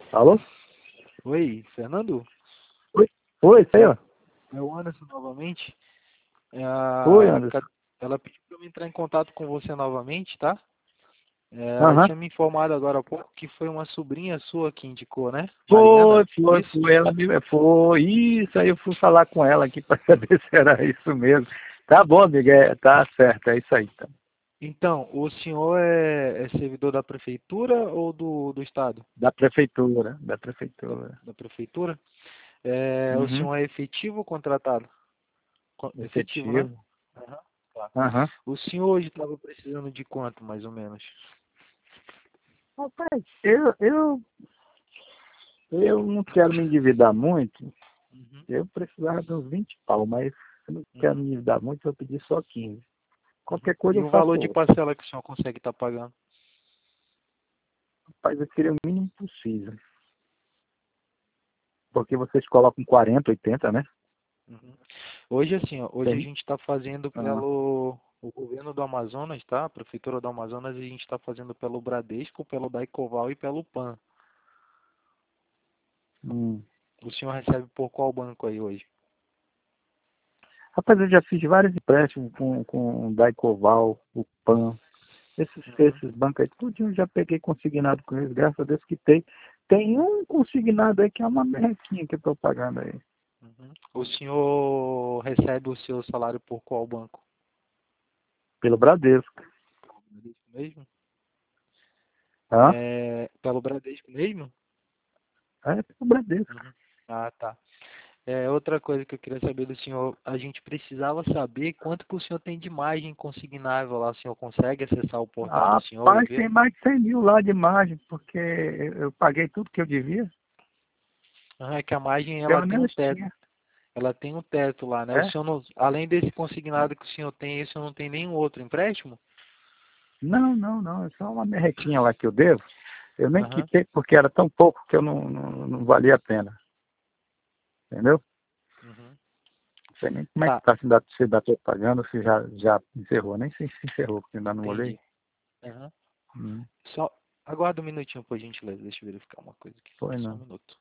Alô? Oi, Fernando? Oi, oi, isso aí, ó. É o Anderson novamente. Oi, Anderson. Ela pediu para eu entrar em contato com você novamente, tá? Ela Aham. tinha me informado agora há pouco que foi uma sobrinha sua que indicou, né? Foi, Mariana? foi, Isso? foi, foi, isso, aí eu fui falar com ela aqui para saber se era isso mesmo. Tá bom, amiga, tá certo, é isso aí, tá. Então, o senhor é servidor da prefeitura ou do estado? Da prefeitura, da Da, prefeitura. da prefeitura? O Uhum. senhor é efetivo ou contratado? Efetivo, né? Efetivo. Aham, tá. Aham. O senhor hoje estava precisando de quanto, mais ou menos? Rapaz, eu não quero me endividar muito. Uhum, Eu precisava de uns 20 pau, mas eu não quero me uhum, endividar muito, eu pedi só 15. uhum. Qualquer coisa E eu o faço valor de outra. parcela que o senhor consegue estar pagando? Rapaz, eu queria o mínimo possível. Porque vocês colocam 40, 80, né? Uhum. Hoje, assim, ó, hoje a Tem. gente está fazendo Ah, pelo o governo do Amazonas, tá? A prefeitura do Amazonas, a gente está fazendo pelo Bradesco, pelo Daicoval e pelo PAN. hum. O senhor recebe por qual banco aí hoje? Rapaz, eu já fiz vários empréstimos com o Daicoval, o PAN, Uhum, esses bancos aí, tudo eu já peguei consignado com eles, graças a Deus que tem. Tem um consignado aí que é uma merrequinha que eu estou pagando aí. uhum. O senhor recebe o seu salário por qual banco? Pelo Bradesco. Bradesco mesmo? Tá? Pelo Bradesco mesmo? É pelo Bradesco. Uhum. Ah, tá. Outra coisa que eu queria saber do senhor, a gente precisava saber quanto que o senhor tem de margem consignável lá. O senhor consegue acessar o portal do senhor e Rapaz, ver? tem mais de 100 mil lá de margem, porque eu paguei tudo que eu devia. Ah, é que a margem ela Pelo tem um menos teto. tinha. Ela tem um teto lá, né? O É? senhor não, além desse consignado que o senhor tem, o senhor não tem nenhum outro empréstimo? Não, não, não. É só uma merrequinha lá que eu devo. Eu nem Aham. quitei porque era tão pouco que eu não valia a pena. Entendeu? Uhum. Não sei nem como é que Tá, está se dá propaganda, se já encerrou. Nem sei se encerrou, porque ainda não olhei. entendi. Aham. Hum, Só aguarda um minutinho, por gentileza. Deixa eu verificar uma coisa aqui. foi Só um não. minuto.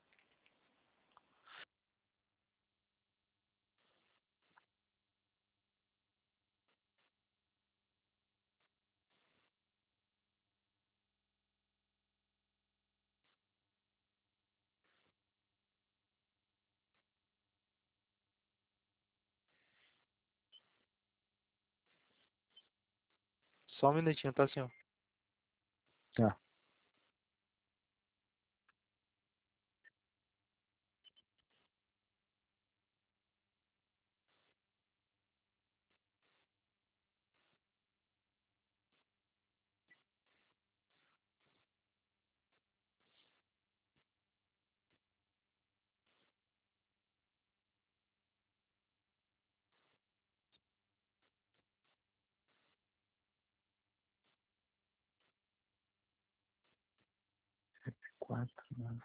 Só um minutinho, tá, senhor? Tá. Quatro, né?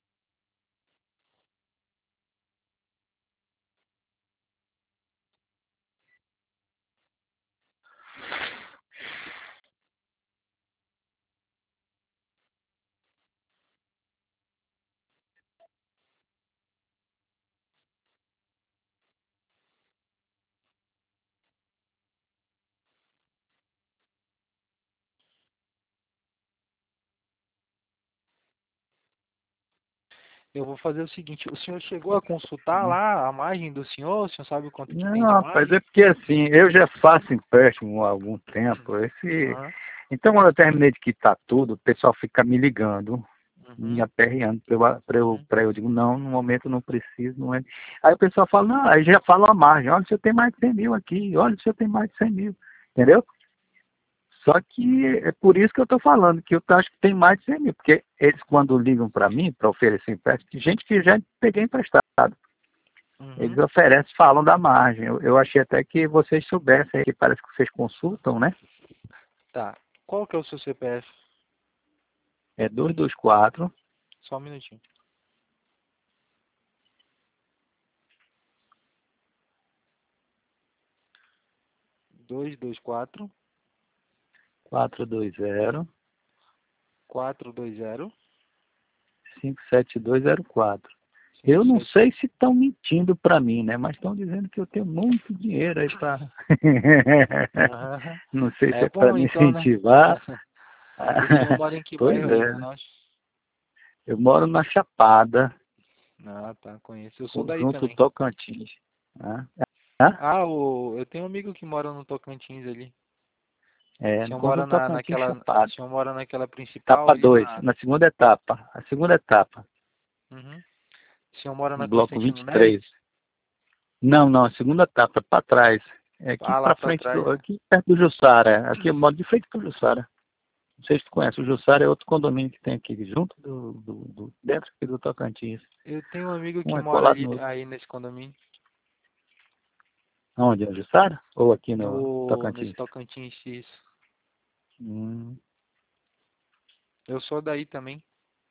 Eu vou fazer o seguinte, o senhor chegou a consultar lá a margem do senhor? O senhor sabe o quanto que Não, tem de rapaz, é margem? porque assim, eu já faço empréstimo há algum tempo. Aham. Então, quando eu terminei de quitar tudo, o pessoal fica me ligando, me Uhum. aperreando Uhum. para eu digo, não, no momento eu não preciso, não é. Aí o pessoal fala, não, aí já fala a margem, olha, o senhor tem mais de 100 mil aqui, olha, o senhor tem mais de 100 mil, entendeu? Só que é por isso que eu estou falando, que eu acho que tem mais de 100 mil, porque eles quando ligam para mim, para oferecer empréstimo, tem gente que já peguei emprestado, eles Uhum. oferecem, falam da margem. Eu achei até que vocês soubessem, que parece que vocês consultam, né? Tá. Qual que é o seu CPF? É 224 Só um minutinho. 224 420 420 57204. Eu não sei se estão mentindo para mim, né? Mas estão dizendo que eu tenho muito dinheiro aí para... Não sei se é para bom, me então, né? incentivar. O senhor mora em que Pois bairro aí, é. Manaus? Eu moro na Chapada, Ah, tá, conheço. Eu sou daí junto também. ao Tocantins. Hã? Eu tenho um amigo que mora no Tocantins ali. É, O senhor no mora Tocantins naquela, o Chapada. senhor mora naquela principal Etapa ali 2, na... na segunda etapa. A segunda etapa, Uhum. O senhor mora na bloco Constantino Neves? 23. Não, não, a segunda etapa, para trás. É aqui Ah, lá para pra frente, trás, né? aqui perto do Jussara. Aqui eu moro de frente para o Jussara. Não sei se tu conhece, o Jussara é outro condomínio que tem aqui, junto dentro aqui do Tocantins. Eu tenho um amigo que Um é mora colado ali, no outro. aí nesse condomínio. Onde? No Jussara? Ou aqui no Nesse Tocantins? Tocantins, isso. Hum, Eu sou daí também.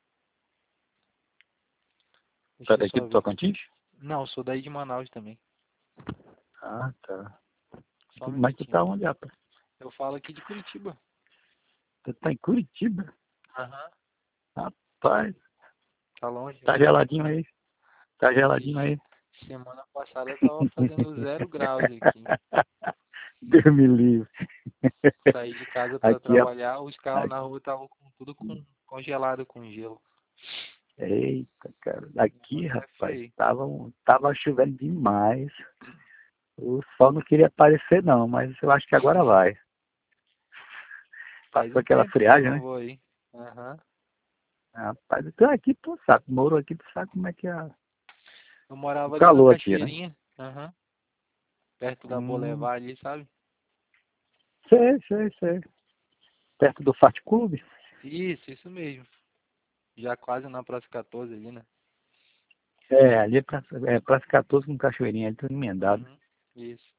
Deixa tá eu daqui só do ver. Tocantins? Não, eu sou daí de Manaus também. Ah, tá. Só um Mas tu minutinho. tá onde, rapaz? Eu falo aqui de Curitiba. Tu tá em Curitiba? Aham. Rapaz, Tá longe, tá né? geladinho aí. Tá geladinho Ixi, aí. semana passada tava fazendo 0 graus aqui. Deus me livre. Saí de casa para Aqui, trabalhar, os carros aqui, na rua estavam tudo congelado com gelo. eita, cara. O Aqui, negócio é rapaz, feio. tava chovendo demais. O sol não queria aparecer, não, mas eu acho que agora vai. Faz Passou um aquela tempo que eu friagem, não né? vou aí. Aham. Rapaz, então aqui tu sabe, morou aqui, tu sabe como é que é Eu o morava ali na calor aqui, né? Cachoeirinha. Aham. Perto da Hum, Boulevard ali, sabe? sei, sei, sei. Perto do Fat Club? Isso mesmo. Já quase na Praça 14 ali, né? É, ali Praça 14 com Cachoeirinha, ali tudo emendado. Uhum. Isso.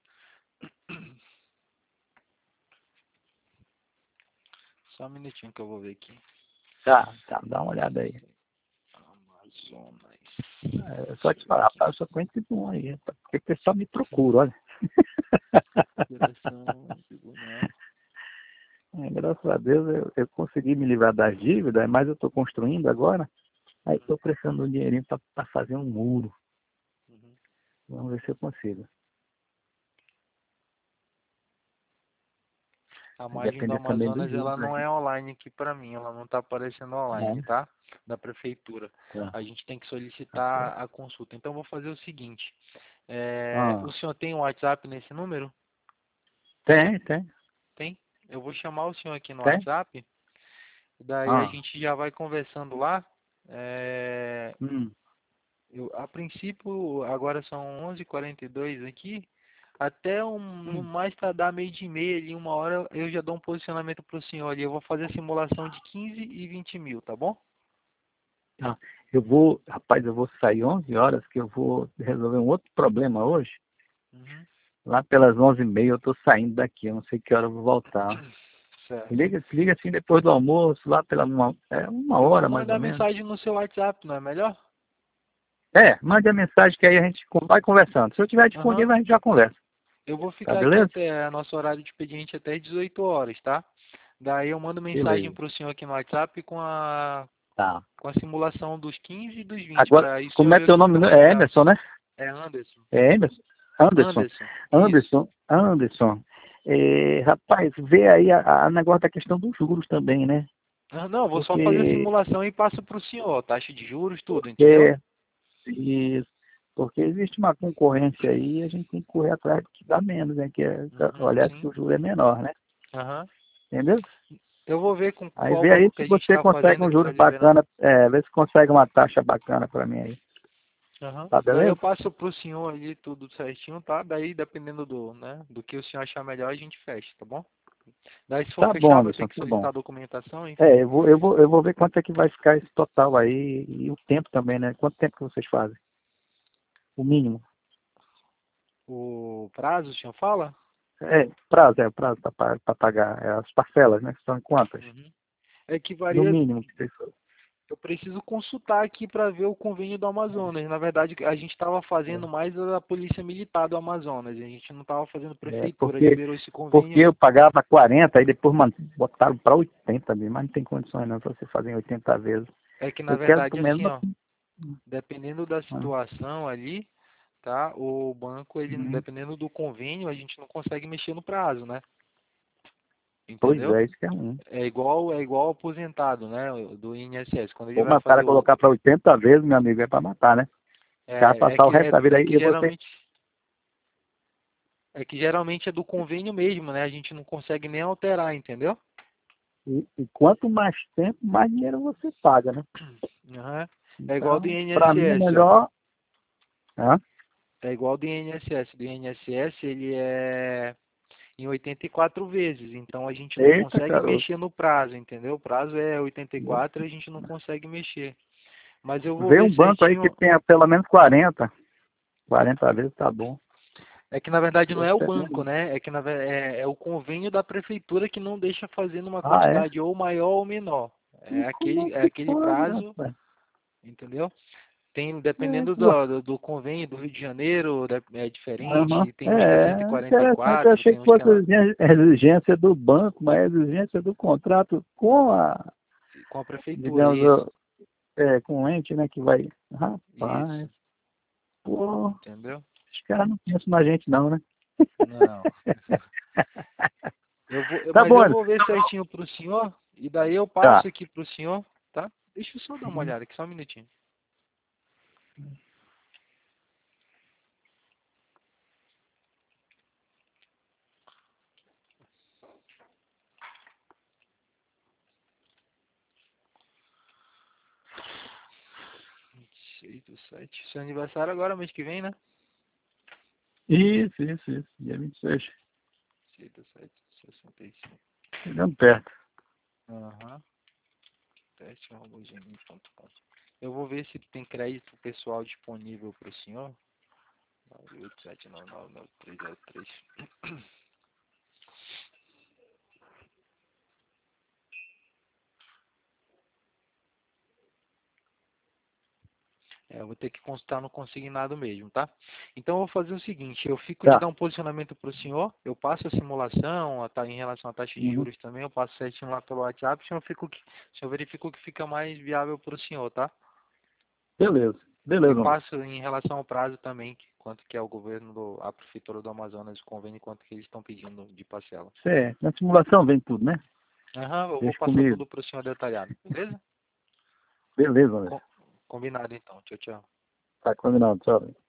Só um minutinho que eu vou ver aqui. Tá, dá uma olhada aí. Amazonas. É só te falar, rapaz, eu sou conhecido bom aí, rapaz, porque o pessoal me procura, olha. Operação Tribunal. Graças a Deus eu consegui me livrar das dívidas, mas eu estou construindo agora, aí estou precisando de um dinheirinho para fazer um muro. Uhum. Vamos ver se eu consigo. A Vai margem do depender também dos Amazonas, ela juros, não né? é online aqui para mim, ela não está aparecendo online, É, tá? Da prefeitura. tá, A gente tem que tá certo. solicitar a consulta. Então, eu vou fazer o seguinte: o Ah, senhor tem um WhatsApp nesse número? tem, Tem? Eu vou chamar o senhor aqui no tem. WhatsApp, daí a Ah, gente já vai conversando lá. hum, A princípio, agora são 11h42 aqui. Até no hum. mais tardar meio de meia ali, 1 hora, eu já dou um posicionamento para o senhor ali. Eu vou fazer a simulação de 15 e 20 mil, tá bom? Tá. Rapaz, eu vou sair 11 horas, que eu vou resolver um outro problema hoje. Uhum. Lá pelas 11h30 eu tô saindo daqui, eu não sei que hora eu vou voltar. Certo. Liga assim depois do almoço, lá pela uma Eu vou hora mais ou mandar menos. mensagem no seu WhatsApp, não é melhor? Mande a mensagem que aí a gente vai conversando. Se eu tiver Aham. disponível, a gente já conversa. Eu vou Tá ficar aqui beleza? até nosso horário de expediente até às 18 horas, tá? Daí eu mando mensagem Beleza. para o senhor aqui no WhatsApp Tá. com a simulação dos 15 e dos 20, Agora, para aí o senhor como é ver o teu que nome? fica mais É viável. Emerson, né? É Anderson. É Emerson? Anderson. Anderson, isso. Anderson. Rapaz, vê aí a negócio da questão dos juros também, né? Ah, não, vou só fazer a Porque, simulação e passo para o senhor, taxa de juros, tudo, entendeu? porque, isso, porque existe uma concorrência aí e a gente tem que correr atrás do que dá menos, né? Uhum, Olhar que sim. o juro é menor, né? Aham. Entendeu? Eu vou ver com Aí qual vê aí banco que se a gente você está consegue fazendo um que está juros liberando. bacana, vê se consegue uma taxa bacana para mim aí. Aham. Tá Daí eu beleza? passo para o senhor ali tudo certinho, tá? Daí dependendo do que o senhor achar melhor, a gente fecha, tá bom? Daí se for Tá bom, fechar, vou ter Anderson, que tá bom. solicitar a documentação, enfim. Eu vou ver quanto é que vai ficar esse total aí e o tempo também, né? Quanto tempo que vocês fazem? O mínimo. O prazo, o senhor fala? O prazo para pagar. As parcelas, né? São em quantas? Uhum. É que No varia. mínimo que vocês fazem. Eu preciso consultar aqui para ver o convênio do Amazonas. Na verdade, a gente estava fazendo mais a Polícia Militar do Amazonas. A gente não estava fazendo prefeitura. Porque, Liberou esse convênio porque aí. eu pagava 40, aí depois botaram para 80 mesmo, mas não tem condições não para você fazer em 80 vezes. É que na Eu quero verdade pelo menos assim, ó, dependendo da ah, situação ali, tá? O banco, ele, uhum. dependendo do convênio, a gente não consegue mexer no prazo, né? Pois Entendeu? é, isso que é um. É igual aposentado, né? Do INSS. Quando ele Pô, vai mas o cara fazer o. colocar para 80 vezes, meu amigo, é para matar, né? O cara É, é passar o que, resto é, da vida é aí que e você. geralmente. É que geralmente é do convênio mesmo, né? A gente não consegue nem alterar, entendeu? E quanto mais tempo, mais dinheiro você paga, né? Aham. É igual do Então, para mim é INSS, ó. melhor. Hã? É igual do INSS. Do INSS, ele é em 84 vezes. Então a gente não Eita, consegue garoto. mexer no prazo, entendeu? O prazo é 84 e a gente não consegue mexer. Mas eu vou Vê ver um banco aí que certinho. tenha pelo menos 40 vezes tá bom. É que na verdade não é o Você banco, mesmo. né? É que é o convênio da prefeitura que não deixa fazer numa Ah, é? quantidade ou maior ou menor. E É como é aquele, é que aquele pode, prazo, rapaz? entendeu? Tem, É, dependendo pô. do convênio do Rio de Janeiro, é Aham. diferente. Tem uns que é É, interessante. Eu 144, achei tem que uns que é fosse a exigência do banco, mas a exigência do contrato com a, com a prefeitura, digamos, isso. com o ente, né, que vai. Isso, Rapaz, pô, entendeu? os caras não pensam na gente não, né? Não. Tá Mas bom, eu Anderson. vou ver certinho pro senhor e daí eu passo Tá. aqui pro senhor, tá? Deixa eu só dar uma Uhum. olhada aqui, só um minutinho. Seis do 7. Seu aniversário agora, mês que vem, né? Isso. Dia 26. 6 do 7, 65. Chegando perto. Aham. Teste@gmail.com. Eu vou ver se tem crédito pessoal disponível para o senhor. 987999303. Eu vou ter que consultar no consignado mesmo, tá? Então eu vou fazer o seguinte, eu fico de Tá. dar um posicionamento para o senhor, eu passo a simulação, em relação à taxa de Uhum. juros também, eu passo certinho lá pelo WhatsApp, o senhor verifica o que fica mais viável para o senhor, tá? Beleza. E Beleza, Anderson. passo em relação ao prazo também, quanto que é o governo, a prefeitura do Amazonas, o convênio, quanto que eles estão pedindo de parcela. Certo. Na simulação vem tudo, né? Aham, eu vou Deixa passar comigo. tudo para o senhor detalhado, beleza? Beleza, Anderson. Com- Combinado então, tchau, tchau. Tá combinado. Tchau.